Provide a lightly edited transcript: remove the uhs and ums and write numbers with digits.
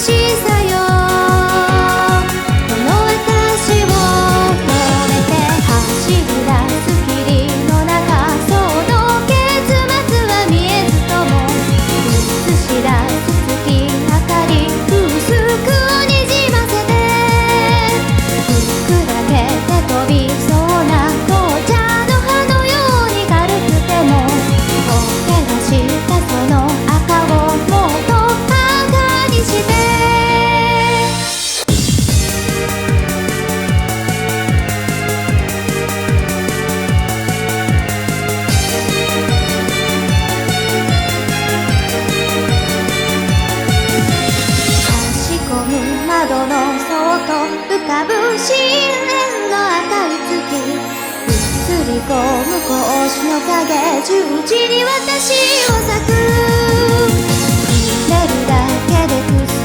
さよ、この私を止めて走り出す霧の中、その結末は見えずとも映し出す月明かり、薄くにじませて砕けて飛びそうな紅茶の葉のように軽くても溶け出したその赤をもっと赤にして、差し込む窓の外浮かぶ深淵の赤い月、映り込む格子の影、十字に私を咲く、触れるだけで